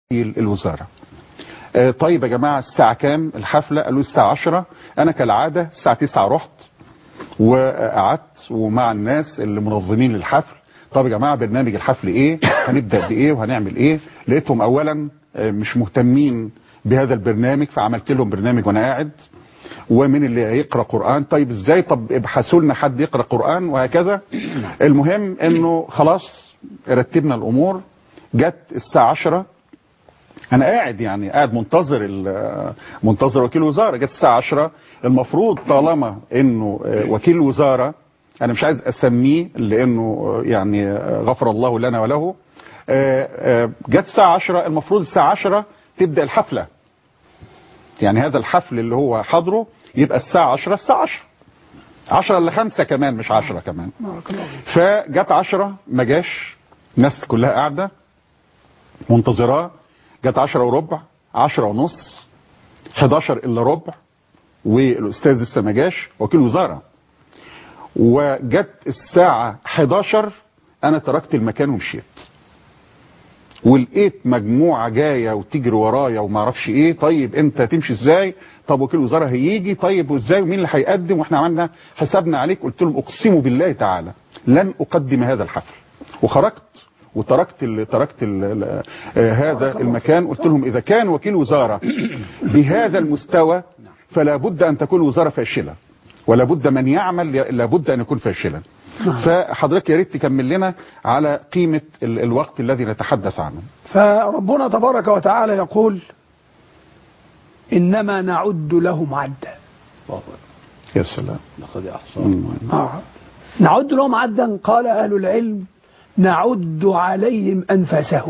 الوزارة. طيب يا جماعة الساعة كام الحفلة؟ قالوا الساعة 10. أنا كالعادة الساعة 9 رحت وقعدت ومع الناس اللي منظمين للحفل. طب يا جماعة برنامج الحفل ايه؟ هنبدأ بايه وهنعمل ايه؟ لقيتهم اولا مش مهتمين بهذا البرنامج، فعملت لهم برنامج وانا قاعد. ومن اللي هيقرأ قرآن؟ طيب ازاي؟ طب ابحثوا لنا حد يقرأ قرآن وهكذا. المهم انه خلاص رتبنا الامور. جت الساعة 10 انا قاعد يعني قاعد منتظر وكيل وزارة. جت الساعة 10 المفروض طالما انه وكيل وزارة، انا مش عايز اسميه لانه يعني غفر الله لنا وله، جت الساعة 10 المفروض الساعة 10 تبدأ الحفلة. يعني هذا الحفل اللي هو حضره يبقى الساعة 10 الساعة 10 الا 5 كمان مش 10 كمان. فجت 10 ما جاش، الناس كلها قاعدة منتظراه. جت 10 وربع، 10 ونص، 11 الا ربع، والاستاذ لسه ما جاش وكيل وزارة. وجت الساعة 11 انا تركت المكان ومشيت، ولقيت مجموعة جاية وتجري ورايا وما اعرفش ايه. طيب انت تمشي ازاي؟ طب وكيل وزارة هيجي؟ طيب وازاي ومين اللي هيقدم واحنا عملنا حسابنا عليك؟ قلت لهم اقسم بالله تعالى لن اقدم هذا الحفل. وخرجت وتركت هذا المكان. قلت لهم اذا كان وكيل وزارة بهذا المستوى فلا بد ان تكون وزارة فاشلة، ولا بد من يعمل لابد ان يكون فاشلا. فحضرتك يا ريت تكمل لنا على قيمة الوقت الذي نتحدث عنه. فربنا تبارك وتعالى يقول إنما نعد لهم عدا. يا سلام. لقد أحصاهم. نعد لهم عدا. قال أهل العلم نعد عليهم أنفاسهم،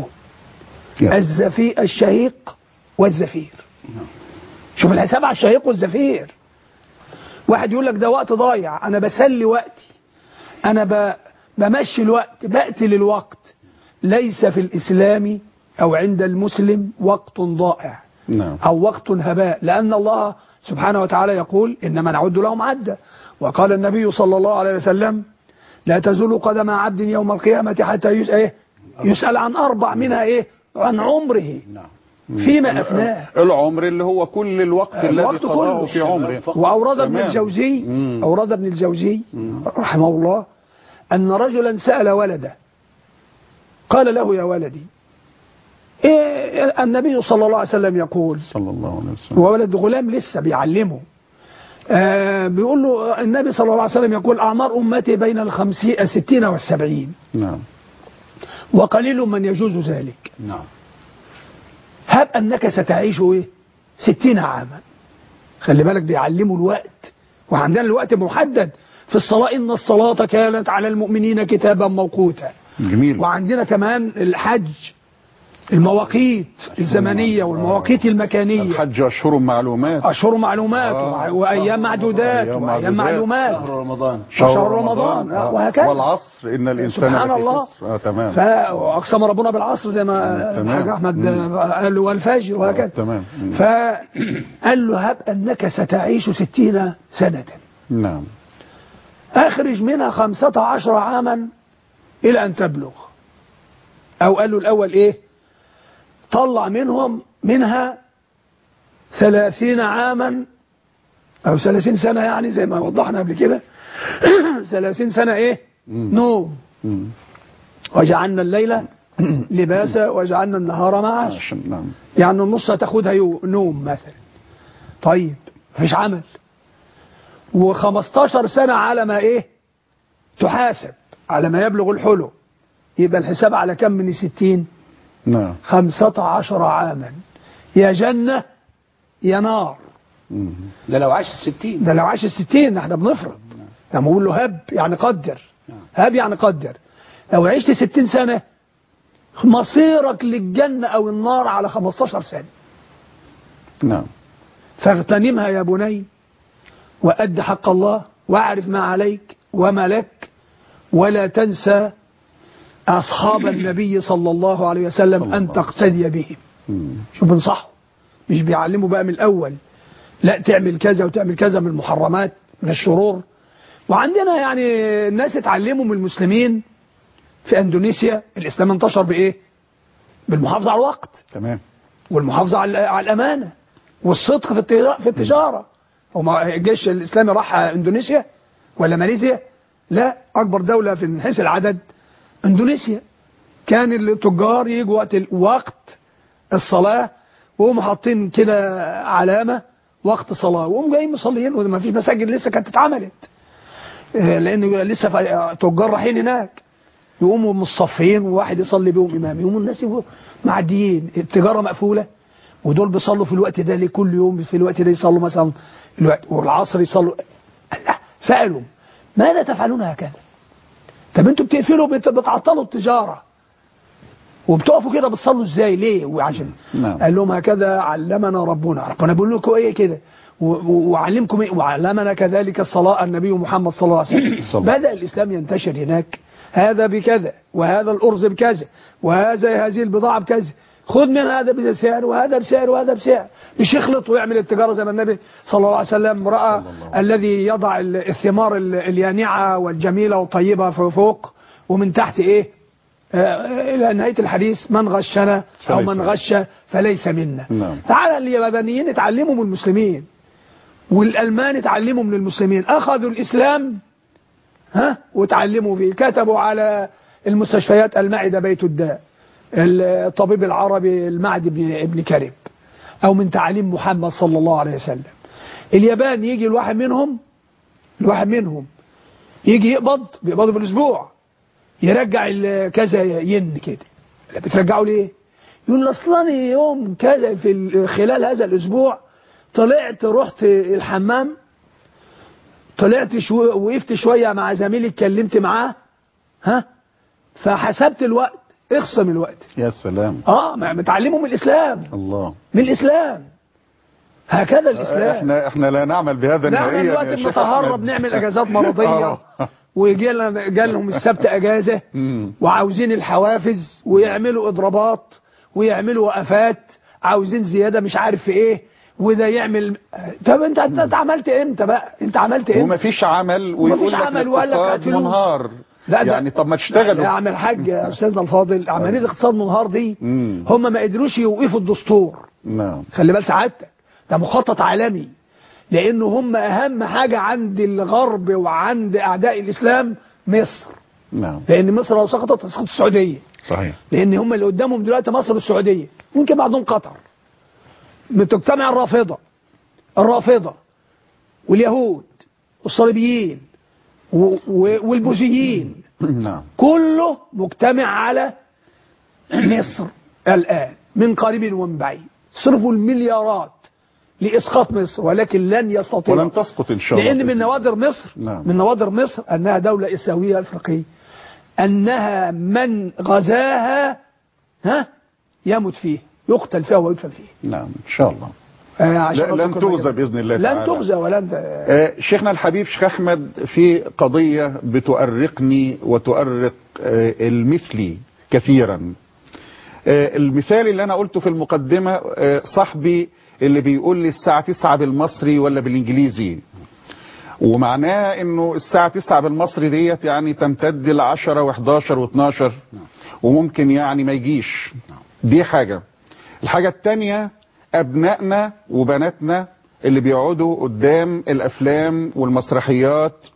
الشهيق والزفير. شوف الحساب على الشهيق والزفير. واحد يقول لك ده وقت ضايع، أنا بسلي وقتي، أنا بمشي الوقت، بقتل الوقت. ليس في الإسلام أو عند المسلم وقت ضائع أو وقت هباء، لأن الله سبحانه وتعالى يقول إنما نعد لهم عدا. وقال النبي صلى الله عليه وسلم لا تزول قدم عبد يوم القيامة حتى يسأل عن 4 منها عن عمره فيما أفناه. العمر اللي هو كل الوقت الذي قضاه في عمره. وأورد ابن الجوزي رحمه الله أن رجلا سأل ولده قال له يا ولدي النبي صلى الله عليه وسلم يقول صلى الله عليه وسلم، وولد غلام لسه بيعلمه، بيقول له النبي صلى الله عليه وسلم يقول أعمار أمتي بين 60 و70. نعم. وقليل من يجوز ذلك. نعم. هب أنك ستعيش 60 عاما. خلي بالك بيعلموا الوقت، وعندنا الوقت محدد في الصلاة إن الصلاة كانت على المؤمنين كتابا موقوتا. جميل. وعندنا كمان الحج، المواقيت الزمنية والمواقيت المكانية. الحج أشهر معلومات، وأيام معدودات وأيام معلومات. شهر رمضان وهكذا. والعصر إن الإنسان سبحان الله. تمام. فأقسم ربنا بالعصر زي ما الحاج أحمد قال له والفجر وهكذا. تمام. فقال له هب أنك ستعيش 60 سنة. نعم. أخرج منها 15 عاما إلى أن تبلغ. أو قال له الأول طلع منها 30 عاما أو 30 سنة، يعني زي ما وضحنا قبل كده 30 سنة نوم. وجعلنا الليل لباسا وجعلنا النهار معاشا. يعني النص هتاخدها نوم مثلا. طيب مفيش عمل. و15 سنة على ما تحاسب على ما يبلغ الحلم. يبقى الحساب على كم من 60؟ نعم. 15 عاما. يا جنة يا نار. ده لو عاش 60. ده لو عاش 60 احنا بنفرض. لما بقول له هب يعني قدر. هب يعني قدر. لو عشت 60 سنة مصيرك للجنة أو النار على 15 سنة. نعم. فاغتنمها يا بني وأد حق الله واعرف ما عليك وما لك، ولا تنسى أصحاب النبي صلى الله عليه وسلم أن تقتدي بهم. شوف بنصحه، مش بيعلمه بقى من الأول لا تعمل كذا وتعمل كذا من المحرمات من الشرور. وعندنا يعني الناس اتعلموا من المسلمين في أندونيسيا. الإسلام انتشر بالمحافظة على الوقت تمام. والمحافظة على الأمانة والصدق في التجارة. هو الجيش الإسلامي راح إندونيسيا ولا ماليزيا؟ لا، أكبر دولة من حيث العدد إندونيسيا. كان التجار يجوا وقت الصلاة وهم حاطين كده علامة وقت صلاة وهم جايين مصليين، وما فيش مساجد لسه كانت اتعملت لأن لسه تجار رايحين هناك، يقوموا مصفين وواحد يصلي بهم إمام، يقوموا الناس معديين، التجارة مقفولة ودول بيصلوا في الوقت ده ليه؟ كل يوم في الوقت ده يصلوا مثلا الوقت والعصر يصلوا. لا، سألوا ماذا تفعلون هكذا؟ طب انتوا بتقفلوا بتعطلوا التجارة وبتقفوا كده بتصلوا ازاي ليه؟ وعشان قال لهم هكذا علمنا ربنا بيقول لكم ايه كده وعلمكم ايه؟ وعلمنا كذلك الصلاة النبي محمد صلى الله عليه وسلم. بدأ الإسلام ينتشر هناك، هذا بكذا وهذا الأرز بكذا هذه البضاعة بكذا، خذ من هذا بسعر وهذا بسعر وهذا بسعر، مش يخلط ويعمل التجارة زي ما النبي صلى الله عليه وسلم رأى الذي يضع الثمار اليانعة والجميلة والطيبة فوق ومن تحت ايه إلى نهاية الحديث من غشنا أو من غش فليس منا. تعالى اليابانيين اتعلموا من المسلمين والألمان اتعلموا من المسلمين، أخذوا الإسلام وتعلموا فيه، كتبوا على المستشفيات المعدة بيت الداء، الطبيب العربي المعدي ابن كريم، أو من تعليم محمد صلى الله عليه وسلم. اليابان يجي الواحد منهم يجي بيقبضوا بالأسبوع، يرجع كذا ين كده. بترجعوا ليه؟ يقول اصلا يوم كذا في خلال هذا الأسبوع رحت الحمام، وقفت شوية مع زميلي اتكلمت معاه فحسبت الوقت، اخصم الوقت. يا سلام. متعلموا من الإسلام. الله. من الإسلام. هكذا الإسلام. احنا لا نعمل بهذا نهائيا. احنا دلوقتي بنتهرب نعمل اجازات مرضية ويجي لهم السبت اجازة وعاوزين الحوافز ويعملوا اضرابات ويعملوا وقفات، عاوزين زيادة مش عارف في ايه، وده يعمل. طب انت عملت امتى بقى؟ انت عملت امتى؟ ومفيش عمل ويقول لك الاقتصاد منهار. لا يعني طب ما تشتغلوا يا عم الحاج يا استاذنا الفاضل، عمليه الاقتصاد منهار دي هم ما قدروش يوقفوا الدستور. نعم. خلي بال سعادتك، ده مخطط عالمي، لأنه هم أهم حاجة عند الغرب وعند أعداء الإسلام مصر. نعم. لأن مصر لو سقطت تسقط السعودية. صحيح. لأن هم اللي قدامهم دلوقتي مصر والسعودية، ممكن بعدهم قطر. بتجتمع الرافضة واليهود والصليبيين والبوذيين. نعم. كله مجتمع على مصر الآن من قريب ومن بعيد، صرفوا المليارات لإسقاط مصر، ولكن لن يستطيعوا ولن تسقط إن شاء الله. لأن من نوادر مصر من نوادر مصر أنها دولة إسلامية أفريقية، أنها من غزاها يموت فيه، يقتل فيها ويدفن فيه. نعم إن شاء الله. لن تغزى بإذن الله تعالى. لن تغزى ولن شيخنا الحبيب شيخ أحمد، في قضية بتؤرقني وتؤرق المثلي كثيرا. المثال اللي أنا قلته في المقدمة، صاحبي اللي بيقول لي الساعة 9 بالمصري ولا بالإنجليزي، ومعناها إنه الساعة 9 بالمصري ديت يعني تمتد ل 10 و11 و12 وممكن يعني ما يجيش. دي حاجة. الحاجة التانية، أبنائنا وبناتنا اللي بيقعدوا قدام الأفلام والمسرحيات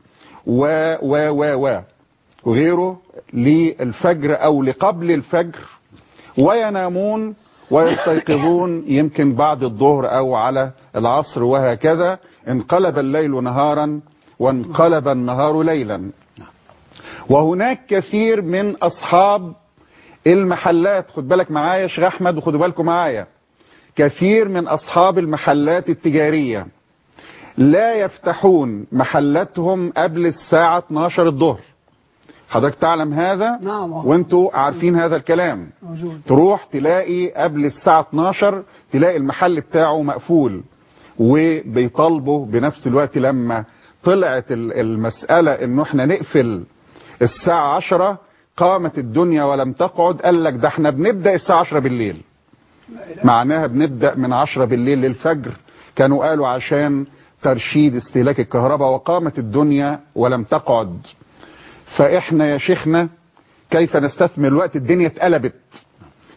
وغيره للفجر أو لقبل الفجر، وينامون ويستيقظون يمكن بعد الظهر أو على العصر، وهكذا انقلب الليل نهارا وانقلب النهار ليلا. وهناك كثير من أصحاب المحلات، خد بالك معايا يا شيخ أحمد وخدوا بالكم معايا، كثير من أصحاب المحلات التجارية لا يفتحون محلاتهم قبل الساعة 12 الظهر. حضرتك تعلم هذا؟ نعم. وانتوا عارفين هذا الكلام. موجود. تروح تلاقي قبل الساعة 12 تلاقي المحل بتاعه مقفول، وبيطالبوا بنفس الوقت. لما طلعت المسألة انه احنا نقفل الساعة 10 قامت الدنيا ولم تقعد، قال لك ده احنا بنبدأ الساعة 10 بالليل، معناها بنبدأ من 10 بالليل للفجر. كانوا قالوا عشان ترشيد استهلاك الكهرباء، وقامت الدنيا ولم تقعد. فإحنا يا شيخنا كيف نستثمر الوقت؟ الدنيا اتقلبت.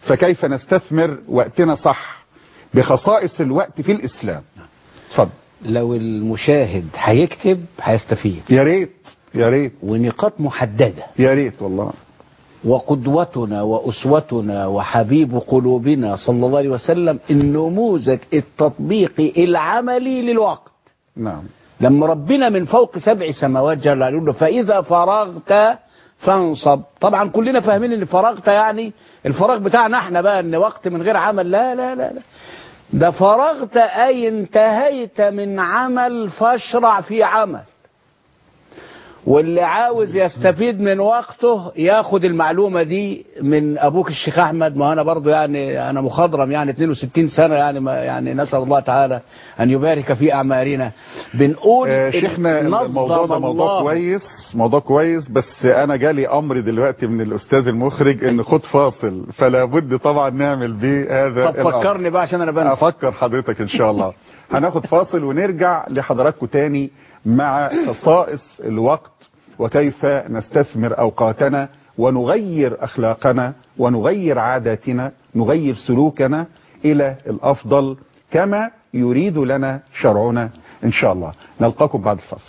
فكيف نستثمر وقتنا صح بخصائص الوقت في الإسلام؟ اتفضل. لو المشاهد هيكتب هيستفيد. يا ريت يا ريت. ونقاط محددة. يا ريت والله. وقدوتنا وأسوتنا وحبيب قلوبنا صلى الله عليه وسلم النموذج التطبيقي العملي للوقت. نعم. لما ربنا من فوق 7 سماوات جل وعلا فإذا فرغت فانصب. طبعا كلنا فاهمين ان فرغت يعني الفراغ بتاعنا احنا بقى ان وقت من غير عمل. لا لا لا لا، ده فرغت أي انتهيت من عمل فاشرع في عمل. واللي عاوز يستفيد من وقته ياخد المعلومة دي من أبوك الشيخ أحمد. ما أنا برضو يعني أنا مخضرم يعني 62 سنة يعني يعني نسأل الله تعالى أن يبارك في أعمارنا. بنقول شيخنا الموضوع ده موضوع كويس بس أنا جالي أمر دلوقتي من الأستاذ المخرج إن خد فاصل، فلا بد طبعا نعمل بيه هذا. طب فكرني بقى عشان أنا بنسى. أفكر حضرتك إن شاء الله. هناخد فاصل ونرجع لحضراتكم تاني مع خصائص الوقت وكيف نستثمر أوقاتنا ونغير أخلاقنا ونغير عاداتنا، نغير سلوكنا إلى الأفضل كما يريد لنا شرعنا إن شاء الله. نلقاكم بعد الفاصل.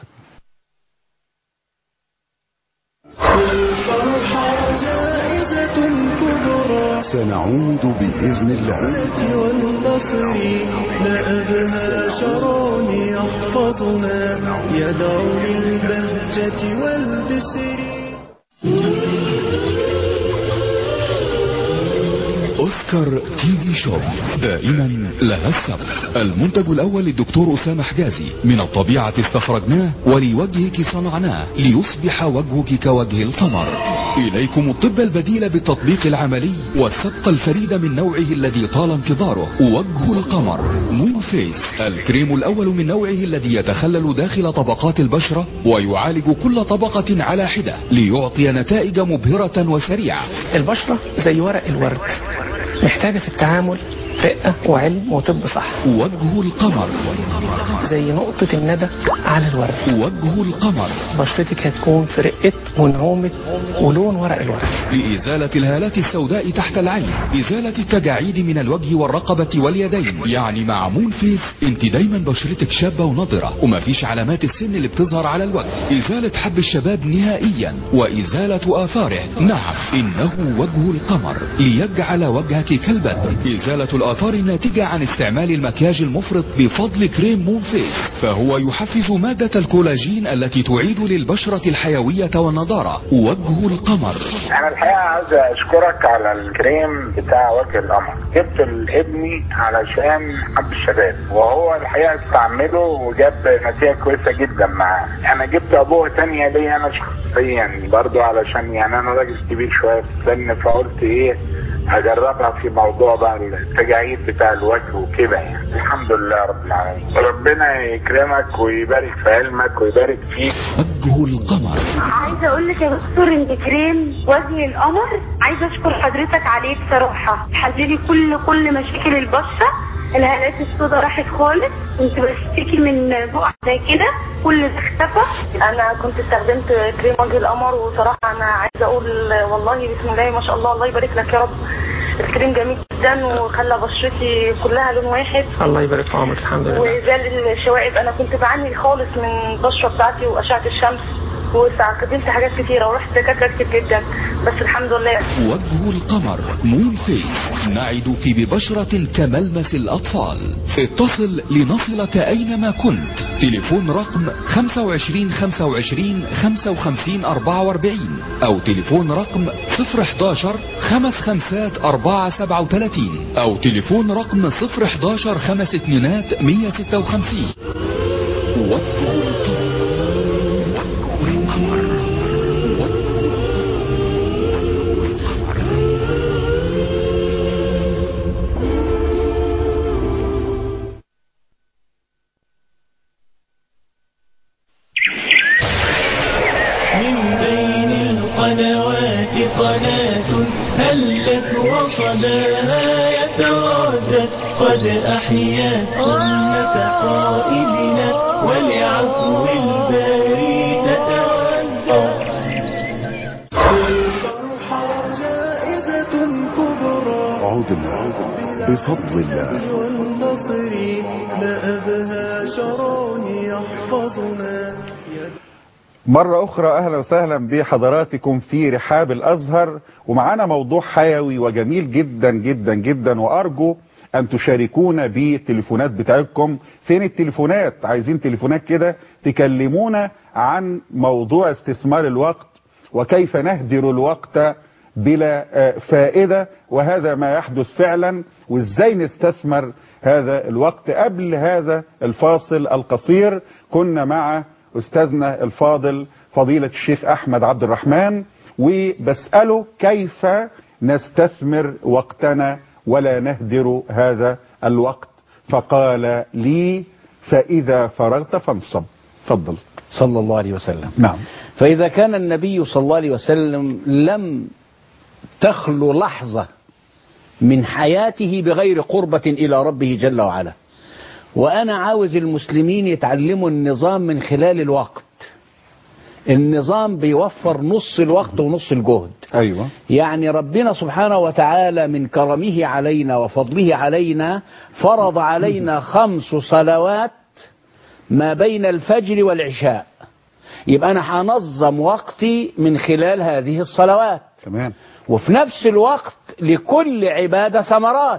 سنعود بإذن الله. لا أبهى شرون يحفظنا يدعو للبهجة والبسر. أوسكار تي في شوب دائما لها السبق. المنتج الأول للدكتور أسامة حجازي، من الطبيعة استخرجناه ولوجهك صنعناه ليصبح وجهك كوجه القمر. إليكم الطب البديل بالتطبيق العملي والسبق الفريد من نوعه الذي طال انتظاره، وجه القمر مون فيس، الكريم الأول من نوعه الذي يتخلل داخل طبقات البشرة ويعالج كل طبقة على حدة ليعطي نتائج مبهرة وسريعة. البشرة زي ورق الورد، محتاجة في التعامل رقة وعلم وطب صح. وجه القمر زي نقطة الندى على الورد. وجه القمر بشرتك هتكون في رقة ونعومة ولون ورق الورد. لإزالة الهالات السوداء تحت العين، إزالة التجاعيد من الوجه والرقبة واليدين. يعني مع مون فيس انت دايما بشرتك شابة ونضرة ومفيش علامات السن اللي بتظهر على الوجه. إزالة حب الشباب نهائيا وإزالة آثاره. نعم إنه وجه القمر ليجعل وجهك كالبدر. إزالة الآثار الناتجة عن استعمال المكياج المفرط بفضل كريم مون فيس، فهو يحفز مادة الكولاجين التي تعيد للبشرة الحيوية والنضارة. وجه القمر. أنا الحقيقة عايز أشكرك على الكريم بتاع وجه القمر. جبت لابني علشان حب الشباب وهو الحقيقة استعمله وجاب نتيجة كويسة جدا معاه. أنا جبت أبوه تانية ليا أنا شخصيا برضو علشان يعني أنا راجل كبير شوية في السن، فقلت إيه هجربها في موضوع بقى التجاعيد بتاع الوجه وكده يعني. الحمد لله رب العالمين، ربنا يكرمك ويبارك في علمك ويبارك فيك. وجه القمر. عايزه اقول لك يا دكتور ان كريم وجه القمر عايزه اشكر حضرتك عليه بصراحه، حللي كل مشاكل البشره. الهالات السوداء راحت خالص، كنت بشتكي من بقع زي كده كل ده اختفى. انا كنت استخدمت كريم وجه القمر وصراحه انا عايزه اقول والله بسم الله ما شاء الله، الله يبارك لك يا رب. الكريم جميل جدا وخلى بشرتي كلها لون واحد. الله يبارك في عمرك. الحمد لله. وزال الشوائب، انا كنت بعاني خالص من البشره بتاعتي واشعه الشمس واستخدمت حاجات كتيره ورحت دكاتره كتير جدا بس الحمد لله. وجه القمر مون فيس، نعدك ببشرة كملمس الأطفال. اتصل لنصلك أينما كنت. تليفون رقم 25 25 55 44 أو تليفون رقم 011 55 437 أو تليفون رقم 011 52 156. وجه قناة هلت وصداها يتردد قد أحيت سنة قائدنا ولعفو الباري تتودد. والفرحة جائزة كبرى. عودنا بفضل الله. والنصر ما أبهى شرع يحفظنا. مرة أخرى أهلا وسهلا بحضراتكم في رحاب الأزهر، ومعانا موضوع حيوي وجميل جدا جدا جدا، وأرجو أن تشاركونا بالتليفونات بتاعتكم. فين التليفونات؟ عايزين تليفونات كده تكلمونا عن موضوع استثمار الوقت وكيف نهدر الوقت بلا فائدة، وهذا ما يحدث فعلا، وإزاي نستثمر هذا الوقت. قبل هذا الفاصل القصير كنا مع أستاذنا الفاضل فضيلة الشيخ أحمد عبد الرحمن، وبسأله كيف نستثمر وقتنا ولا نهدر هذا الوقت، فقال لي فإذا فرغت فانصب. تفضل. صلى الله عليه وسلم. نعم. فإذا كان النبي صلى الله عليه وسلم لم تخلو لحظة من حياته بغير قربة إلى ربه جل وعلا، وأنا عاوز المسلمين يتعلموا النظام من خلال الوقت. النظام بيوفر نص الوقت ونص الجهد. أيوة. يعني ربنا سبحانه وتعالى من كرمه علينا وفضله علينا فرض علينا 5 صلوات ما بين الفجر والعشاء. يبقى أنا هنظم وقتي من خلال هذه الصلوات. تمام. وفي نفس الوقت لكل عبادة ثمرات،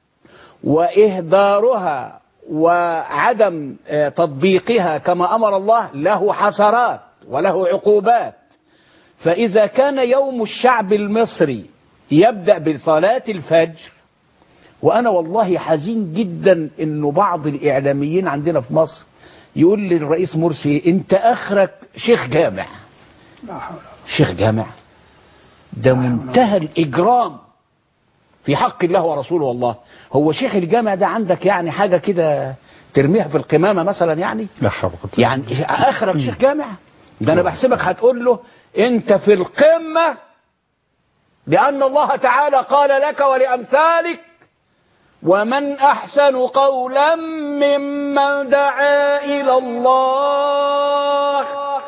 وإهدارها وعدم تطبيقها كما أمر الله له حسرات وله عقوبات. فإذا كان يوم الشعب المصري يبدأ بصلاة الفجر، وأنا والله حزين جدا إنه بعض الإعلاميين عندنا في مصر يقول للرئيس مرسي أنت آخرك شيخ جامع. شيخ جامع ده منتهى الإجرام في حق الله ورسوله. والله هو شيخ الجامع ده عندك يعني حاجة كده ترميها في القمامة مثلا؟ يعني لا حول ولا قوة. يعني آخرك شيخ جامع؟ ده أنا بحسبك هتقول له أنت في القمة، لأن الله تعالى قال لك ولأمثالك ومن أحسن قولا ممن دعا إلى الله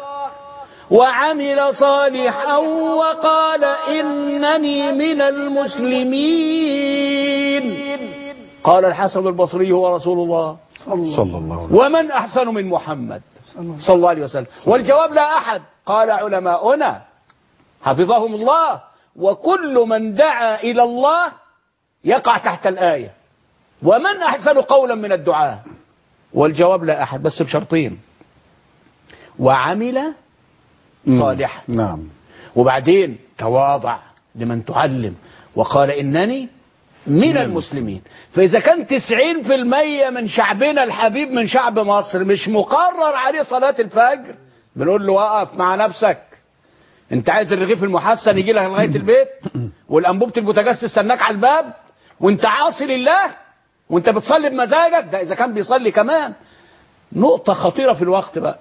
وعمل صالحا وقال إنني من المسلمين. قال الحسن البصري هو رسول الله صلى الله عليه وسلم. ومن أحسن من محمد صلى الله عليه وسلم. والجواب لا أحد. قال علماؤنا حفظهم الله وكل من دعا إلى الله يقع تحت الآية ومن أحسن قولا من الدعاء. والجواب لا أحد، بس بشرطين: وعمل صالحا. نعم. وبعدين تواضع لمن تعلم وقال إنني من المسلمين. فإذا كان 90% من شعبنا الحبيب من شعب مصر مش مقرر عليه صلاة الفجر، بنقول له وقف مع نفسك. انت عايز الرغيف المحسن يجي لك لغاية البيت والأنبوبة البوتاجاز تستناك على الباب وانت عاصي لله وانت بتصلي بمزاجك؟ ده إذا كان بيصلي كمان. نقطة خطيرة في الوقت بقى،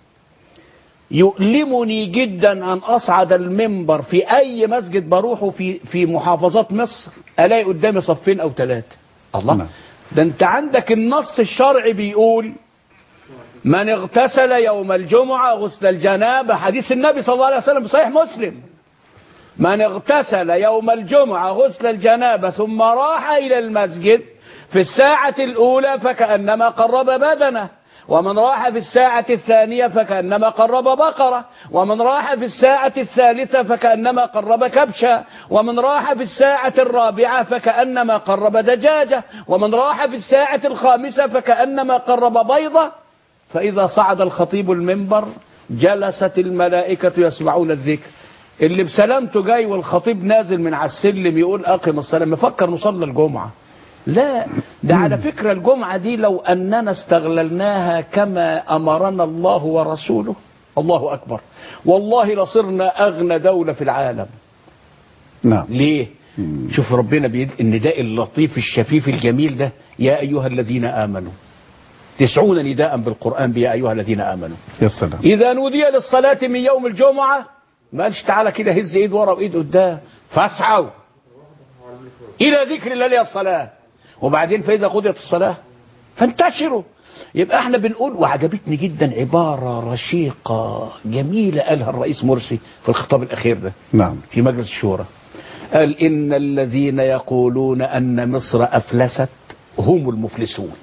يؤلمني جدا أن أصعد المنبر في أي مسجد بروحه في محافظات مصر ألاقي قدامي صفين أو 3. الله، ده أنت عندك النص الشرعي بيقول من اغتسل يوم الجمعة غسل الجنابة، حديث النبي صلى الله عليه وسلم بصحيح مسلم، من اغتسل يوم الجمعة غسل الجنابة ثم راح إلى المسجد في الساعة الأولى فكأنما قرب بدنه، ومن راح في الساعة الثانية فكأنما قرب بقرة، ومن راح في الساعة الثالثة فكأنما قرب كبشا، ومن راح في الساعة الرابعة فكأنما قرب دجاجة، ومن راح في الساعة الخامسة فكأنما قرب بيضة. فإذا صعد الخطيب المنبر جلست الملائكة يسمعون الذكر. اللي بسلامته جاي والخطيب نازل من على السلم يقول أقم الصلاة، مفكر نصلي الجمعة. لا، ده على فكرة الجمعة دي لو أننا استغللناها كما أمرنا الله ورسوله، الله أكبر، والله لصرنا أغنى دولة في العالم. نعم. ليه؟ شوف ربنا النداء اللطيف الشفيف الجميل ده، يا أيها الذين آمنوا، 90 نداء بالقرآن بيا أيها الذين آمنوا. يا سلام. إذا نودي للصلاة من يوم الجمعة ما قالش تعالى كده هز إيد ورا وإيد قدام، فاسعوا إلى ذكر الله للصلاة، وبعدين فإذا قضيت الصلاة فانتشروا. يبقى احنا بنقول، وعجبتني جدا عبارة رشيقة جميلة قالها الرئيس مرسي في الخطاب الأخير ده. نعم. في مجلس الشورى، قال إن الذين يقولون أن مصر أفلست هم المفلسون.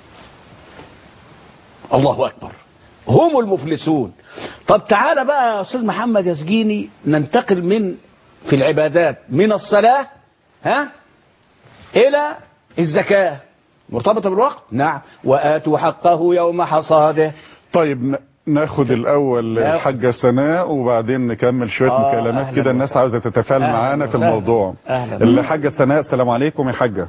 الله أكبر، هم المفلسون. طب تعالى بقى يا أستاذ محمد يسجيني ننتقل من في العبادات من الصلاة إلى الزكاة مرتبطة بالوقت. نعم، وآتوا حقه يوم حصاده. طيب ناخد الأول الحاجة سناء وبعدين نكمل شوية مكالمات كده، الناس عاوزة تتفاعل معانا في الموضوع. الحاجة سناء، السلام عليكم يا حاجة.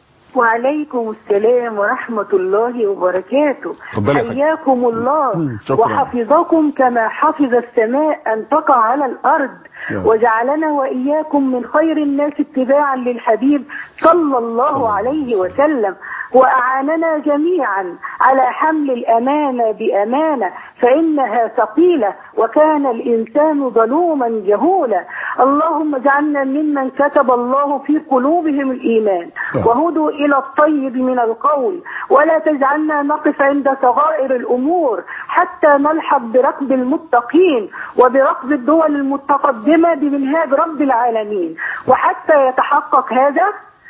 وعليكم السلام ورحمة الله وبركاته. حياكم الله وحفظكم كما حفظ السماء أن تقع على الأرض، وجعلنا وإياكم من خير الناس اتباعا للحبيب صلى الله عليه وسلم، وأعاننا جميعا على حمل الأمانة بأمانة فإنها ثقيلة وكان الإنسان ظلوما جهولا. اللهم اجعلنا ممن كتب الله في قلوبهم الإيمان وهدوا إلى الطيب من القول، ولا تجعلنا نقف عند صغائر الأمور حتى نلحق بركب المتقين وبركب الدول المتقدمة بمنهاج رب العالمين. وحتى يتحقق هذا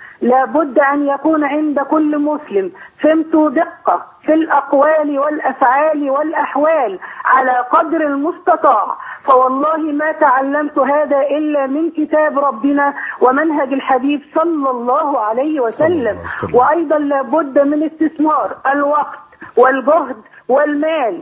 لابد أن يكون عند كل مسلم فهمت دقة في الأقوال والأفعال والأحوال على قدر المستطاع، فوالله ما تعلمت هذا إلا من كتاب ربنا ومنهج الحبيب صلى الله عليه وسلم. وأيضا لابد من استثمار الوقت والجهد والمال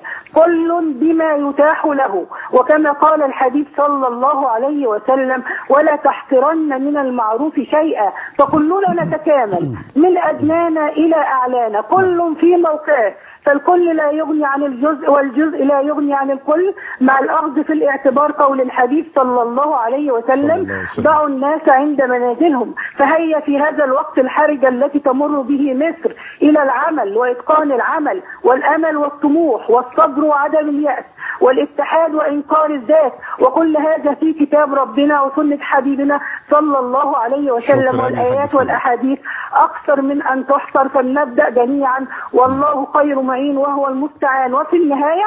كل بما يتاح له، وكما قال الحبيب صلى الله عليه وسلم ولا تحقرن من المعروف شيئا، فكلنا نتكامل من أدنانا إلى أعلانا، كل في موقعه، فالكل لا يغني عن الجزء والجزء لا يغني عن الكل، مع الأخذ في الاعتبار قول الحبيب صلى الله عليه وسلم ضعوا الناس عند منازلهم. فهيا في هذا الوقت الحرج التي تمر به مصر إلى العمل وإتقان العمل والأمل والطموح والصبر وعدم اليأس والاتحاد وإنكار الذات، وكل هذا في كتاب ربنا وسنة حبيبنا صلى الله عليه وسلم، والآيات والأحاديث أكثر من أن تحصر، فلنبدأ جميعا والله خير معين وهو المستعان. وفي النهاية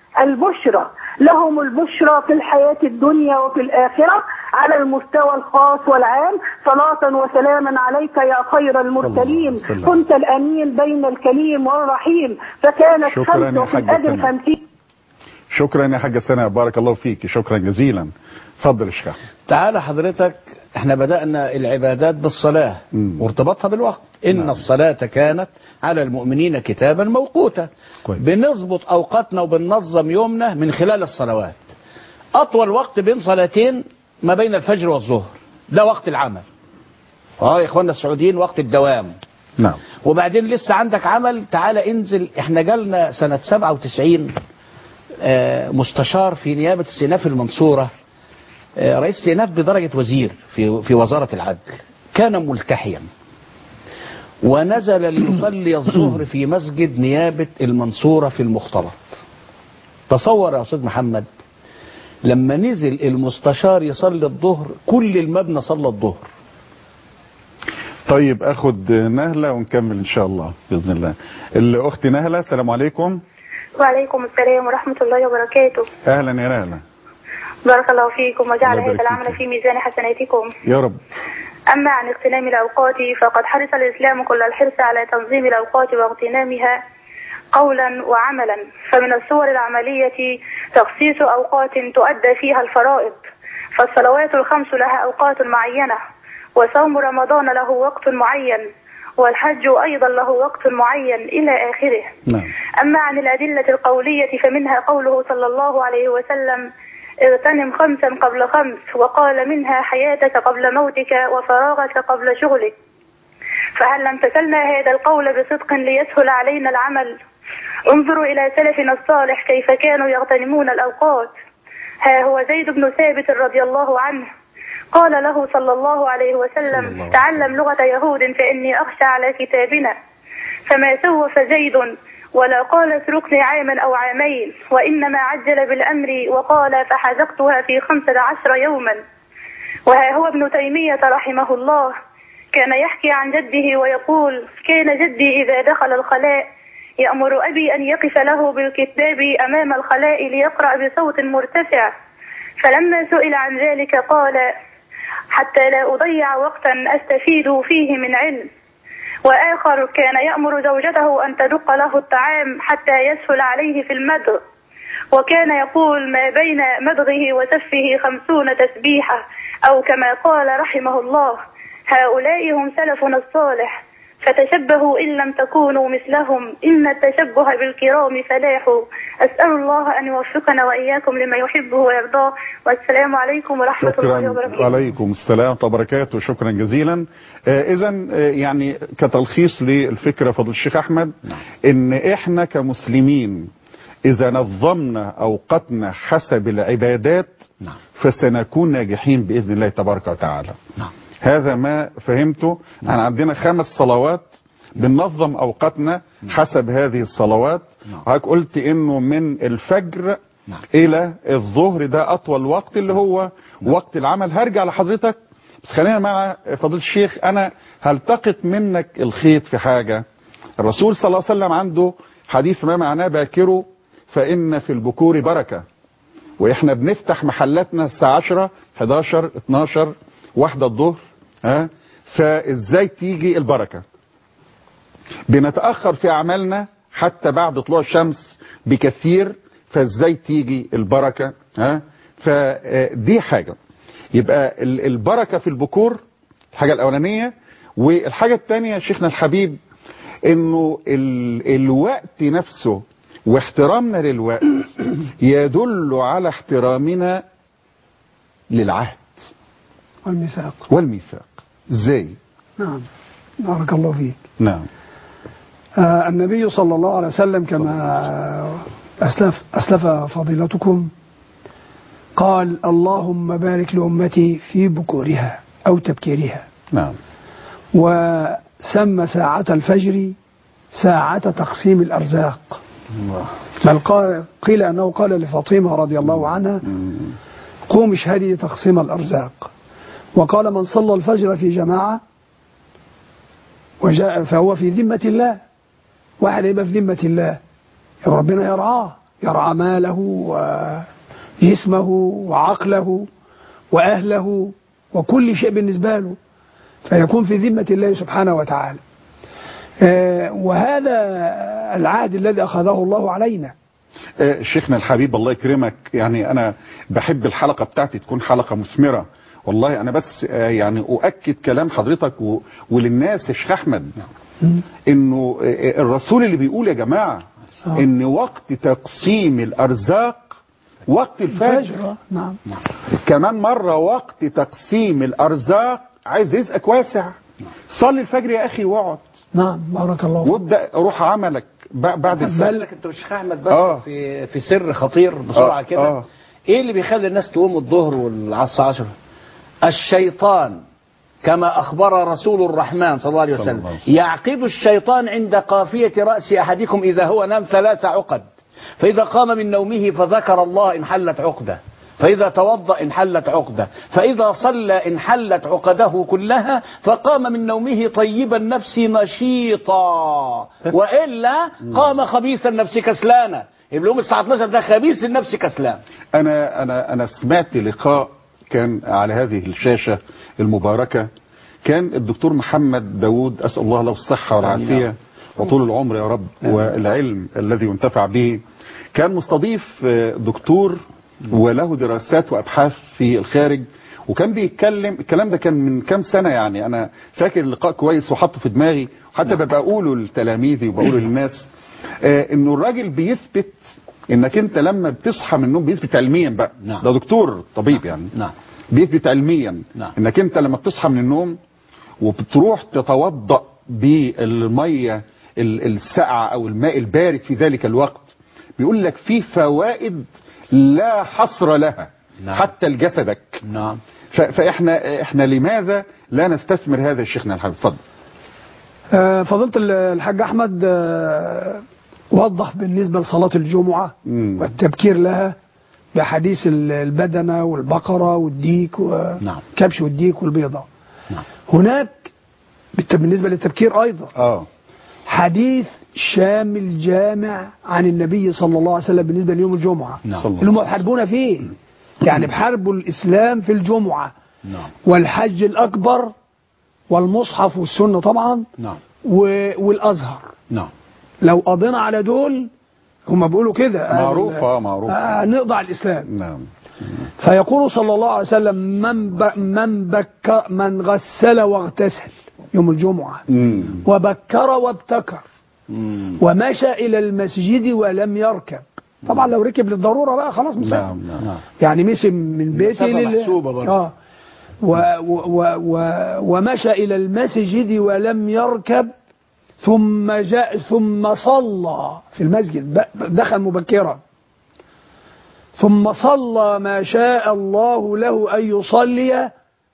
البشرى لهم، البشرى في الحياة الدنيا وفي الآخرة على المستوى الخاص والعام. صلاة وسلاما عليك يا خير المرسلين، كنت الأمين بين الكليم والرحيم، فكانت 5 وفي الأجل 50. شكرا يا حاجة سناء، بارك الله فيك، شكرا جزيلا. اتفضل يا شيخ. تعالى حضرتك، احنا بدأنا العبادات بالصلاة وارتبطها بالوقت. إن الصلاة كانت على المؤمنين كتابا موقوتا. بنظبط أوقاتنا وبننظم يومنا من خلال الصلوات. أطول وقت بين صلاتين ما بين الفجر والظهر، ده وقت العمل. يا إخواننا السعوديين وقت الدوام. نعم. وبعدين لسه عندك عمل، تعالى انزل. احنا جالنا سنة 97 مستشار في نيابة السيناف المنصورة، رئيس السيناف بدرجة وزير في وزارة العدل، كان ملتحيا ونزل ليصلي الظهر في مسجد نيابة المنصورة في المختلط. تصور يا أستاذ محمد لما نزل المستشار يصلي الظهر كل المبنى صلى الظهر. طيب أخد نهلة ونكمل إن شاء الله بإذن الله. الأخت نهلة، السلام عليكم. وعليكم السلام ورحمة الله وبركاته. أهلا يا نهلة. بارك الله فيكم وجعل هذا العمل في ميزان حسناتكم يا رب. أما عن اغتنام الأوقات فقد حرص الإسلام كل الحرص على تنظيم الأوقات واغتنامها قولا وعملا، فمن الصور العملية تخصيص أوقات تؤدى فيها الفرائض، فالصلوات الخمس لها أوقات معينة، وصوم رمضان له وقت معين، والحج أيضا له وقت معين إلى آخره. أما عن الأدلة القولية فمنها قوله صلى الله عليه وسلم اغتنم 5 قبل 5، وقال منها حياتك قبل موتك وفراغك قبل شغلك. فهل امتثلنا هذا القول بصدق ليسهل علينا العمل؟ انظروا إلى سلفنا الصالح كيف كانوا يغتنمون الأوقات. ها هو زيد بن ثابت رضي الله عنه قال له صلى الله عليه وسلم تعلم لغة يهود فإني أخشى على كتابنا، فما سوف زيد ولا قال اتركني عاما أو عامين، وإنما عجل بالأمر وقال فحزقتها في 15 يوما. وها هو ابن تيمية رحمه الله كان يحكي عن جده ويقول كان جدي إذا دخل الخلاء يأمر أبي أن يقف له بالكتاب أمام الخلاء ليقرأ بصوت مرتفع، فلما سئل عن ذلك قال حتى لا أضيع وقتا أستفيد فيه من علم. وآخر كان يأمر زوجته أن تدق له الطعام حتى يسهل عليه في المدغ، وكان يقول ما بين مدغه وسفه 50 تسبيحة، أو كما قال رحمه الله: هؤلاء هم سلفنا الصالح، فتشبهوا إن لم تكونوا مثلهم، إن التشبه بالكرام فلاح. أسأل الله أن يوفقنا وإياكم لما يحبه ويرضاه، والسلام عليكم ورحمة الله وبركاته. وعليكم السلام وبركاته. شكرا جزيلا. إذا يعني كتلخيص للفكرة فضل الشيخ أحمد، إن إحنا كمسلمين إذا نظمنا أوقاتنا حسب العبادات فسنكون ناجحين بإذن الله تبارك وتعالى. هذا ما فهمته. احنا عندنا 5 صلوات بننظم اوقاتنا حسب هذه الصلوات. وهيك قلت انه من الفجر الى الظهر ده اطول وقت اللي هو وقت العمل. هرجع لحضرتك بس خلينا مع فضيلة الشيخ. انا هلتقط منك الخيط في حاجة. الرسول صلى الله عليه وسلم عنده حديث ما معناه: باكروا فإن في البكور بركة. واحنا بنفتح محلاتنا الساعة 10 11 12 1 الظهر. فازاي تيجي البركة؟ بنتأخر في اعمالنا حتى بعد طلوع الشمس بكثير، فازاي تيجي البركة؟ فدي حاجة. يبقى البركة في البكور الحاجة الاولانية. والحاجة الثانية شيخنا الحبيب انه الوقت نفسه واحترامنا للوقت يدل على احترامنا للعهد والميثاق. ازاي؟ نعم، بارك الله فيك. نعم. النبي صلى الله عليه وسلم كما أسلف فضيلتكم قال: اللهم بارك لأمتي في بكورها أو تبكيرها. نعم. وسمى ساعة الفجر ساعة تقسيم الأرزاق. بل قيل أنه قال لفاطمة رضي الله عنها: قوم اشهدي تقسيم الأرزاق. وقال: من صلى الفجر في جماعة وجاء فهو في ذمة الله. واحد يبقى في ذمة الله ربنا يرعاه، يرعى ماله وجسمه وعقله وأهله وكل شيء بالنسبة له، فيكون في ذمة الله سبحانه وتعالى. وهذا العهد الذي أخذه الله علينا. شيخنا الحبيب الله يكرمك، يعني أنا بحب الحلقة بتاعتي تكون حلقة مثمرة والله. أنا بس يعني أؤكد كلام حضرتك وللناس يا شيخ أحمد إنه الرسول اللي بيقول يا جماعة إن وقت تقسيم الأرزاق وقت الفجر. نعم. كمان مرة وقت تقسيم الأرزاق عايز رزقك واسع، صلي الفجر يا أخي واقعد. نعم بارك الله فيك. وابدأ روح عملك بعد الصلاة. بالك انت مش احمد بس في سر خطير بسرعة كده. ايه اللي بيخلي الناس تقوم الظهر والعصر 10؟ الشيطان كما أخبر رسول الرحمن صلى الله عليه وسلم يعقد الشيطان عند قافية رأس أحدكم إذا هو نام 3 عقد، فإذا قام من نومه فذكر الله انحلت عقدة، فإذا توضأ انحلت عقدة، فإذا صلى انحلت عقده كلها، فقام من نومه طيب النفس نشيطا، وإلا قام خبيث النفس كسلانا. يبقى يوم الساعة 12 ده خبيث النفس كسلان. أنا سمعت لقاء كان على هذه الشاشة المباركة، كان الدكتور محمد داود أسأل الله له الصحة والعافية وطول العمر يا رب والعلم الذي ينتفع به. كان مستضيف دكتور وله دراسات وأبحاث في الخارج، وكان بيتكلم الكلام ده كان من كام سنة، يعني أنا فاكر اللقاء كويس وحطه في دماغي وحتى ببقى أقوله لتلاميذي وبقوله للناس. إنه الراجل بيثبت إنك أنت لما بتصحى من النوم، بيثبت علميا بقى، ده دكتور طبيب يعني، بيثبت علميا إنك أنت لما بتصحى من النوم وبتروح تتوضأ بالمية الساقعة أو الماء البارد في ذلك الوقت، بيقول لك في فوائد لا حصر لها حتى لجسدك. فإحنا لماذا لا نستثمر هذا الشيخنا الحبيب؟ اتفضل. فضيلة الحاج أحمد وضح بالنسبة لصلاة الجمعة والتبكير لها بحديث البدنة والبقرة والديك وكبش والديك والبيضة. هناك بالنسبة للتبكير أيضا حديث شامل جامع عن النبي صلى الله عليه وسلم بالنسبة ليوم الجمعة اللي هم بحاربونا فيه، يعني بحاربوا الإسلام في الجمعة. والحج الأكبر والمصحف والسنة طبعا والأزهر. لو قضينا على دول هم بيقولوا كده معروفة نقضي على الإسلام. فيقول صلى الله عليه وسلم من غسل واغتسل يوم الجمعة وبكر وابتكر ومشى إلى المسجد ولم يركب. طبعا لو ركب للضرورة بقى خلاص مسافر. يعني مشي من بيته ومشى إلى المسجد ولم يركب ثم صلى في المسجد، دخل مبكرا ثم صلى ما شاء الله له أن يصلي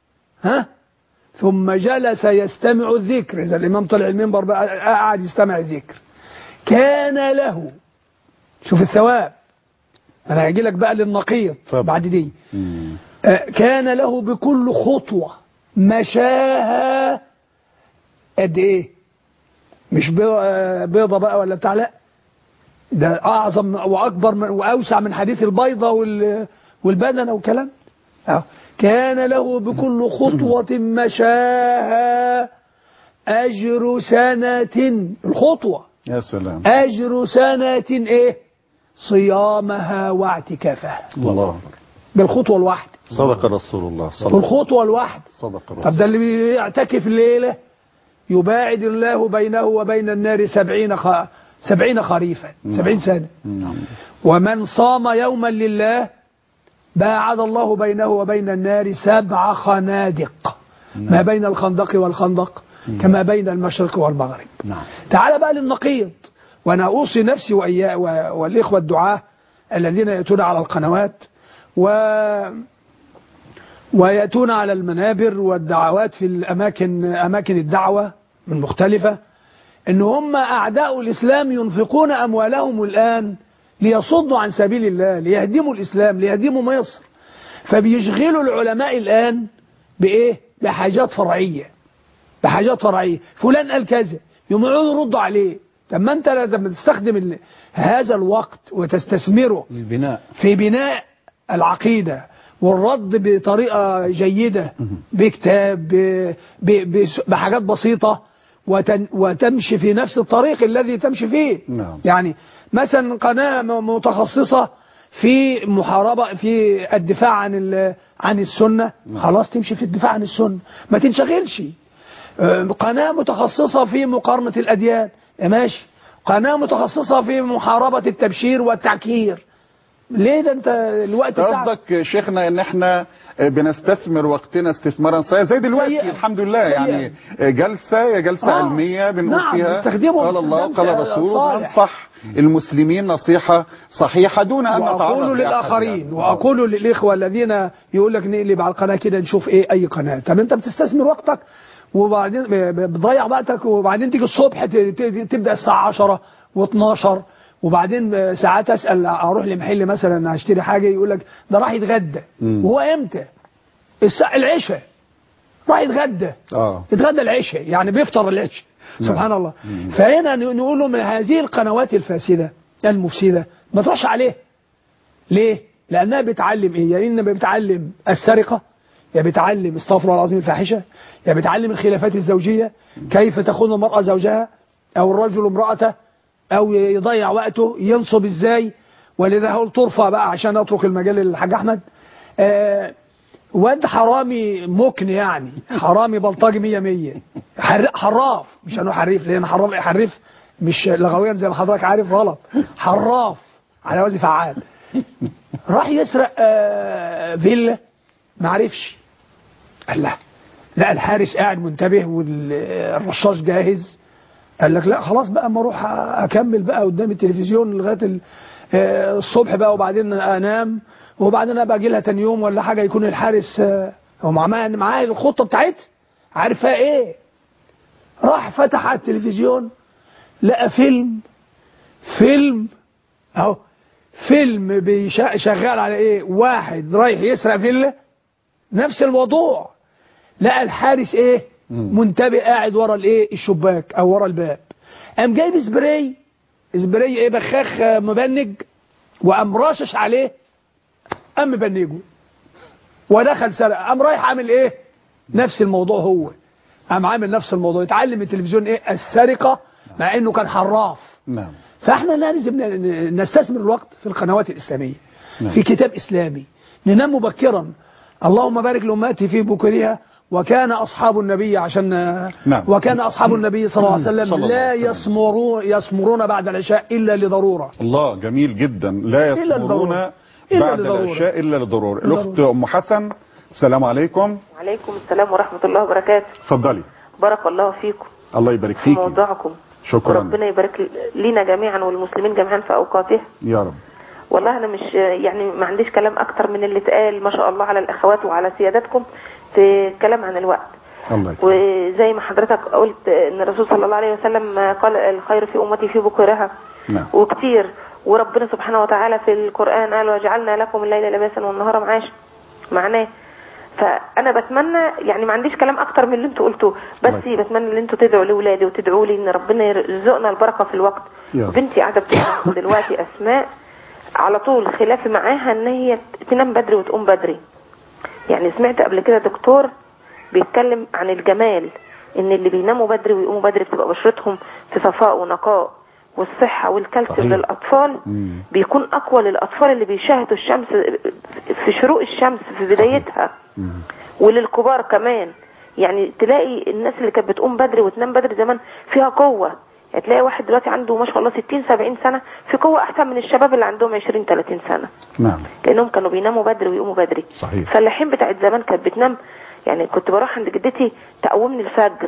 ثم جلس يستمع الذكر. إذا الإمام طلع المنبر بقى قاعد يستمع الذكر كان له، شوف الثواب، أنا هجي لك بقى للنقيض بعد دي. كان له بكل خطوة مشاها قد إيه؟ مش بيضة بقى ولا بتاع، لا ده أعظم وأكبر وأوسع من حديث البيضة والبدنة والكلام. كان له بكل خطوة مشاها أجر سنة. الخطوة يا سلام أجر سنة إيه؟ صيامها واعتكافها. الله بالخطوة الواحدة. صدق رسول الله بالخطوة الواحدة. صدق رسول. طب ده اللي بيعتكف الليلة يباعد الله بينه وبين النار 70 خريفا 70 سنة. ومن صام يوما لله باعد الله بينه وبين النار 7 خنادق ما بين الخندق والخندق كما بين المشرق والمغرب. تعال بقى للنقيض، وأنا أوصي نفسي والإخوة الدعاة الذين يأتون على القنوات ويأتون على المنابر والدعوات في أماكن الدعوة من مختلفة، إن هم أعداء الإسلام ينفقون أموالهم الآن ليصدوا عن سبيل الله، ليهدموا الإسلام، ليهدموا مصر. فبيشغلوا العلماء الآن بإيه؟ بحاجات فرعية. فلان قال كذا، يوم يقعدوا يردوا عليه. طب ما أنت لما تستخدم هذا الوقت وتستثمره في بناء العقيدة والرد بطريقة جيدة بكتاب بحاجات بسيطة وتمشي في نفس الطريق الذي تمشي فيه. يعني مثلا قناة متخصصة في محاربة في الدفاع عن السنة، خلاص تمشي في الدفاع عن السنة، ما تنشغلش. قناة متخصصة في مقارنة الأديان، ماشي. قناة متخصصة في محاربة التبشير والتعكير، ليه ده انت الوقت بتاعك؟ قصدك شيخنا ان احنا بنستثمر وقتنا استثمارا صحيحا زي دلوقتي الحمد لله. يعني جلسة علمية بنقول فيها قال الله قال الرسول، ننصح المسلمين نصيحة صحيحة دون ان نتعرض وأقول للآخرين وأقول للإخوة الذين يقول لك نقلب على القناة كده نشوف أي قناة. طب أنت بتستثمر وقتك وبعدين بتضيع وقتك، وبعدين تيجي الصبح تبدأ الساعة 10 و12، وبعدين ساعات أسأل أروح لمحل مثلا هشتري حاجة يقول لك ده راح يتغدى. وهو إمتى؟ العشاء راح يتغدى. يتغدى العشاء، يعني بيفطر العشاء. سبحان الله. فهنا نقول له من هذه القنوات الفاسدة المفسدة ما تروحش عليه. ليه؟ لأنها بتعلم إيه؟ يعني إنما بتعلم السرقة، يا بتعلم استغفر الله العظيم الفاحشة، يا بتعلم الخلافات الزوجية، كيف تخون المرأة زوجها أو الرجل امرأته، أو يضيع وقته ينصب إزاي. ولذا هقول ترفع بقى عشان أترك المجال للحاج أحمد. واد حرامي مكن، يعني حرامي بلطجي 100 حراف، مش أنه حريف، لأن حريف مش لغويا زي ما حضرتك عارف، غلط. حراف على وزن فعال. راح يسرق فيلا، ما عرفش. قال لا الحارس قاعد منتبه والرشاش جاهز. قال لك لا خلاص بقى ما اروح اكمل بقى قدام التلفزيون لغايه الصبح بقى، وبعدين انام، وبعدين ابقى اجي لها تاني يوم ولا حاجه يكون الحارس هو معاه الخطه بتاعتها عارف فيها ايه. راح فتح على التلفزيون لقى فيلم اهو، فيلم شغال على ايه، واحد رايح يسرق فيلا، نفس الموضوع. لقى الحارس ايه منتبه قاعد ورا الايه الشباك او ورا الباب، قام جايب سبراي ايه بخاخ مبنج، وقام راشش عليه، قام مبنجه. ودخل سرق، قام رايح عامل ايه؟ نفس الموضوع هو، قام عامل نفس الموضوع، يتعلم التلفزيون ايه؟ السرقة، مع انه كان حراف. نعم. فاحنا لازم نستثمر الوقت في القنوات الإسلامية، نعم. في كتاب إسلامي، ننام مبكرا. اللهم بارك لأمتي في بكرها، وكان أصحاب النبي عشان نعم. وكان أصحاب النبي صلى الله عليه وسلم لا يسمرون بعد العشاء إلا لضرورة. الله، جميل جدا. لا يسمرون بعد العشاء إلا لضرورة. الأخت أم حسن، السلام عليكم. وعليكم السلام ورحمة الله وبركاته. اتفضلي. بارك الله فيكم. الله يبارك في فيك. موضوعكم. شكرا. وربنا يبارك لينا جميعا والمسلمين جميعا في أوقاتها يا رب. والله أنا مش يعني ما عنديش كلام أكتر من اللي اتقال، ما شاء الله على الأخوات وعلى سيادتكم في الكلام عن الوقت. الله. وزي ما حضرتك قلت ان الرسول صلى الله عليه وسلم قال الخير في امتي في بكرها. نعم. وكتير، وربنا سبحانه وتعالى في القرآن قال وجعلنا لكم الليل لباسا والنهار معاشا، معناه. فانا بتمنى يعني ما عنديش كلام اكتر من اللي انتوا قلتوه، بس بتمنى ان انتوا تدعوا لاولادي وتدعوا لي ان ربنا يرزقنا البركه في الوقت. بنتي قاعده بتنام دلوقتي اسماء، على طول خلافي معاها ان هي تنام بدري وتقوم بدري. يعني سمعت قبل كده دكتور بيتكلم عن الجمال، ان اللي بيناموا بدري ويقوموا بدري بتبقى بشرتهم في صفاء ونقاء، والصحة والكالسيوم للأطفال بيكون أقوى للأطفال اللي بيشاهدوا الشمس في شروق الشمس في بدايتها، وللكبار كمان. يعني تلاقي الناس اللي كانت بتقوم بدري وتنام بدري زمان فيها قوة، يعني تلاقي واحد دلوقتي عنده ما شاء الله 60-70 سنة في قوة أحسن من الشباب اللي عندهم 20-30 سنة. نعم. لأنهم كانوا بيناموا بدري ويقوموا بدري. صحيح. فاللحين بتاعت زمان كانت بتنام، يعني كنت بروح عند جدتي تقومني الفجر،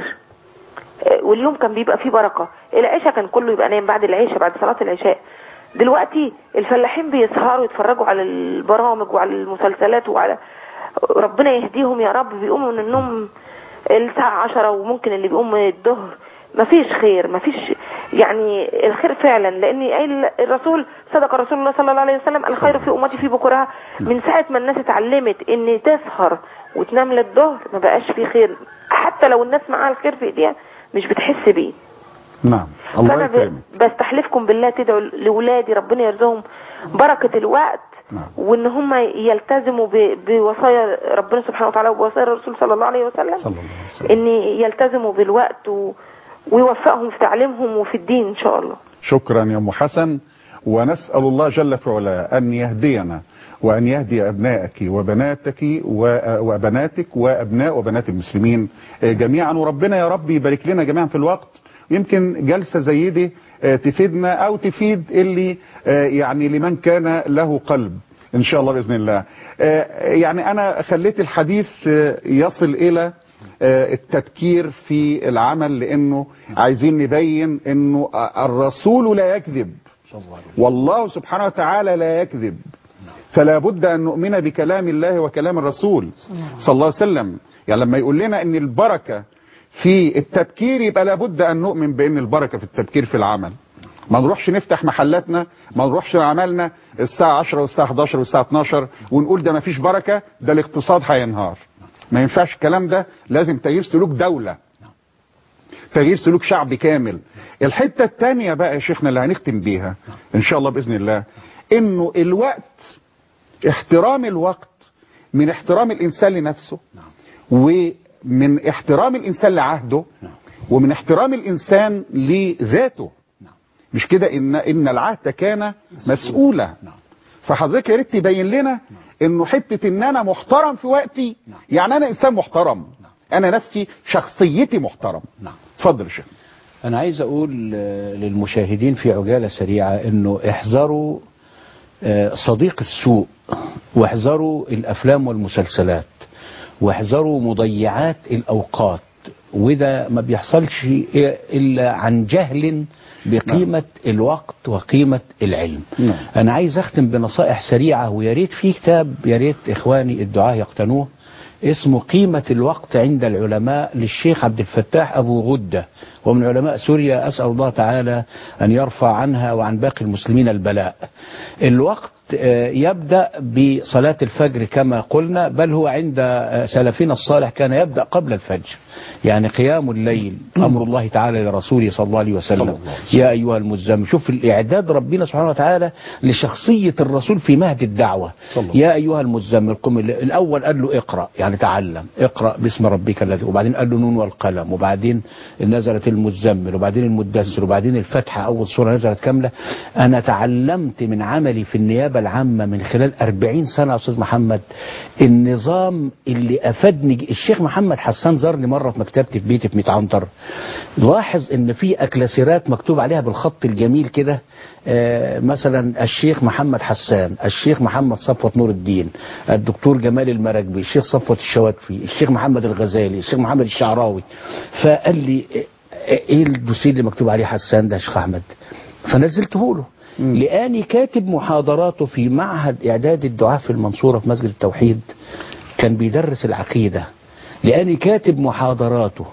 واليوم كان بيبقى فيه بركة. العشاء كان كله يبقى نايم بعد العشاء، بعد صلاة العشاء. دلوقتي الفلاحين بيسهروا يتفرجوا على البرامج وعلى المسلسلات، وعلى ربنا يهديهم يا رب، بيقوموا من النوم الساعة 10، وممكن اللي بيقوم الظهر. مفيش خير، مفيش يعني الخير فعلا، لان الرسول صدق رسول الله صلى الله عليه وسلم الخير في امتي في بكرها. من ساعة ما الناس اتعلمت ان تسهر وتنام للظهر ما بقاش في خير، حتى لو الناس معاها الخير في ايديها مش بتحس بيه. نعم. الله يكرمك. بستحلفكم بالله تدعوا لاولادي ربنا يرزقهم بركة الوقت. نعم. وان هم يلتزموا بوصايا ربنا سبحانه وتعالى وبوصايا الرسول صلى الله عليه وسلم، ان يلتزموا بالوقت ويوفقهم في تعليمهم وفي الدين ان شاء الله. شكرا يا ام حسن، ونسأل الله جل وعلا ان يهدينا وأن يهدي أبنائك وبناتك وبناتك وأبناء وبنات المسلمين جميعا، وربنا يا رب يبارك لنا جميعا في الوقت. يمكن جلسة زي دي تفيدنا أو تفيد اللي يعني لمن كان له قلب إن شاء الله بإذن الله. يعني أنا خليت الحديث يصل إلى التبكير في العمل، لأنه عايزين نبين أنه الرسول لا يكذب والله سبحانه وتعالى لا يكذب، فلا بد أن نؤمن بكلام الله وكلام الرسول صلى الله عليه وسلم. يعني لما يقول لنا أن البركة في التبكير يبقى لابد أن نؤمن بأن البركة في التبكير في العمل. ما نروحش نفتح محلاتنا، ما نروحش عملنا الساعة 10 والساعة 11 والساعة 12 ونقول ده ما فيش بركة، ده الاقتصاد هينهار. ما ينفعش الكلام ده، لازم تغيير سلوك دولة، تغيير سلوك شعب كامل. الحتة الثانية بقى يا شيخنا اللي هنختم بيها إن شاء الله بإذن الله، إنه الوقت، احترام الوقت من احترام الإنسان لنفسه، ومن احترام الإنسان لعهده، ومن احترام الإنسان لذاته. مش كده إن العهد كان مسؤولا. فحضرتك يا ريت تبين لنا إنه حتة إن أنا محترم في وقتي، يعني أنا إنسان محترم، أنا نفسي شخصيتي محترم. اتفضل يا شيخ. أنا عايز أقول للمشاهدين في عجالة سريعة إنه احذروا صديق السوء، واحذروا الأفلام والمسلسلات، واحذروا مضيعات الأوقات، وده ما بيحصلش إلا عن جهل بقيمة الوقت وقيمة العلم. أنا عايز أختم بنصائح سريعة، ويا ريت في كتاب يا ريت إخواني الدعاة يقتنوه، اسمه قيمة الوقت عند العلماء للشيخ عبد الفتاح أبو غدة، ومن علماء سوريا. أسأل الله تعالى أن يرفع عنها وعن باقي المسلمين البلاء. الوقت يبدأ بصلاة الفجر كما قلنا، بل هو عند سلفنا الصالح كان يبدأ قبل الفجر. يعني قيام الليل أمر الله تعالى لرسوله صلى الله عليه وسلم. يا أيها المزمل، شوف الإعداد ربنا سبحانه وتعالى لشخصية الرسول في مهد الدعوة. يا أيها المزمل قم الأول قال له اقرأ، يعني تعلم، اقرأ باسم ربك الذي، وبعدين قال له نون والقلم، وبعدين نزلت المزمل، وبعدين المدثر، وبعدين الفتحة أول سورة نزلت كاملة. أنا تعلمت من عملي في النيابة العامة من خلال 40 سنة يا أستاذ محمد النظام اللي أفادني. الشيخ محمد حسان زارني مرة في مكتبتي في بيتي في ميت عنتر، لاحظ ان في اكلاسيرات مكتوب عليها بالخط الجميل كده، مثلا الشيخ محمد حسان، الشيخ محمد صفوت نور الدين، الدكتور جمال المراكبي، الشيخ صفوت الشواتفي، الشيخ محمد الغزالي، الشيخ محمد الشعراوي. فقال لي ايه الدوسير اللي مكتوب عليه حسان ده يا شيخ احمد؟ فنزلته له. لاني كاتب محاضراته في معهد اعداد الدعاة في المنصورة في مسجد التوحيد، كان بيدرس العقيدة. لاني كاتب محاضراته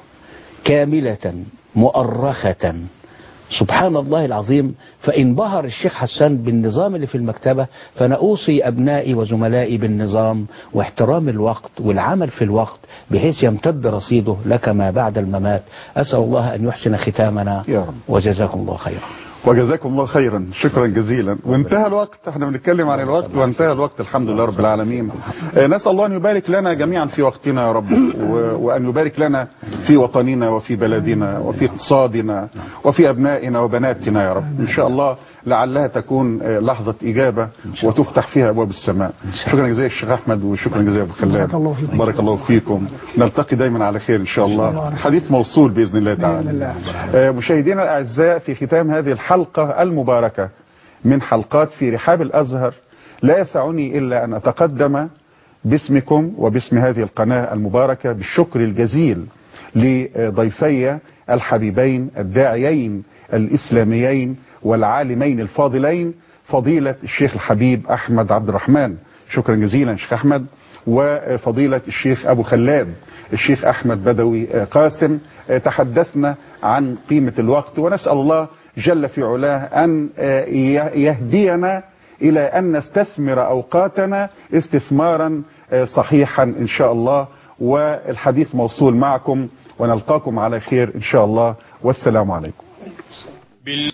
كاملة مؤرخة، سبحان الله العظيم. فانبهر الشيخ حسان بالنظام اللي في المكتبة. فأنا أوصي أبنائي وزملائي بالنظام واحترام الوقت والعمل في الوقت، بحيث يمتد رصيده لك ما بعد الممات. أسأل الله أن يحسن ختامنا يا رب، وجزاكم الله خيرا. وجزاكم الله خيرا، شكرا جزيلا. وانتهى الوقت، احنا بنتكلم عن الوقت وانتهى الوقت، الحمد لله رب العالمين. نسأل الله أن يبارك لنا جميعا في وقتنا يا رب، وأن يبارك لنا في وطننا وفي بلدنا وفي اقتصادنا وفي أبنائنا وبناتنا يا رب. إن شاء الله لعلها تكون لحظة إجابة وتفتح فيها أبواب السماء. شكرا جزيلا الشيخ أحمد، وشكرا جزيلا أبو خلاد. بارك الله فيكم، نلتقي دايما على خير إن شاء الله. حديث موصول بإذن الله تعالى. مشاهدينا الأعزاء، في ختام هذه الحلقة المباركة من حلقات في رحاب الأزهر، لا يسعني إلا أن أتقدم باسمكم وباسم هذه القناة المباركة بالشكر الجزيل لضيفي الحبيبين الداعيين الإسلاميين والعالمين الفاضلين، فضيلة الشيخ الحبيب أحمد عبد الرحمن، شكرا جزيلا شيخ أحمد، وفضيلة الشيخ أبو خلاد الشيخ أحمد بدوي قاسم. تحدثنا عن قيمة الوقت، ونسأل الله جل في علاه أن يهدينا إلى أن نستثمر أوقاتنا استثمارا صحيحا إن شاء الله. والحديث موصول معكم، ونلقاكم على خير إن شاء الله، والسلام عليكم.